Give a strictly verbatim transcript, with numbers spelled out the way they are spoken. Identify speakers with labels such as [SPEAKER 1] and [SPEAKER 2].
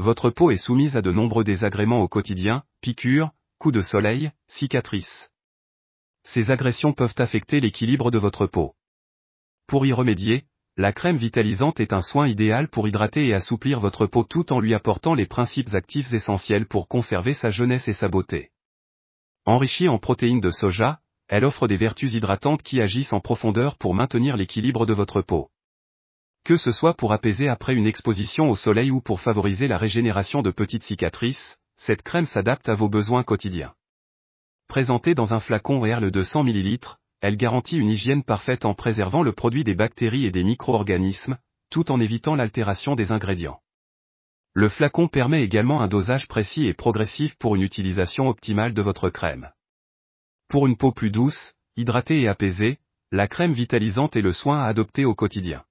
[SPEAKER 1] Votre peau est soumise à de nombreux désagréments au quotidien, piqûres, coups de soleil, cicatrices. Ces agressions peuvent affecter l'équilibre de votre peau. Pour y remédier, la crème vitalisante est un soin idéal pour hydrater et assouplir votre peau tout en lui apportant les principes actifs essentiels pour conserver sa jeunesse et sa beauté. Enrichie en protéines de soja, elle offre des vertus hydratantes qui agissent en profondeur pour maintenir l'équilibre de votre peau. Que ce soit pour apaiser après une exposition au soleil ou pour favoriser la régénération de petites cicatrices, cette crème s'adapte à vos besoins quotidiens. Présentée dans un flacon Earl de cent millilitres, elle garantit une hygiène parfaite en préservant le produit des bactéries et des micro-organismes, tout en évitant l'altération des ingrédients. Le flacon permet également un dosage précis et progressif pour une utilisation optimale de votre crème. Pour une peau plus douce, hydratée et apaisée, la crème vitalisante est le soin à adopter au quotidien.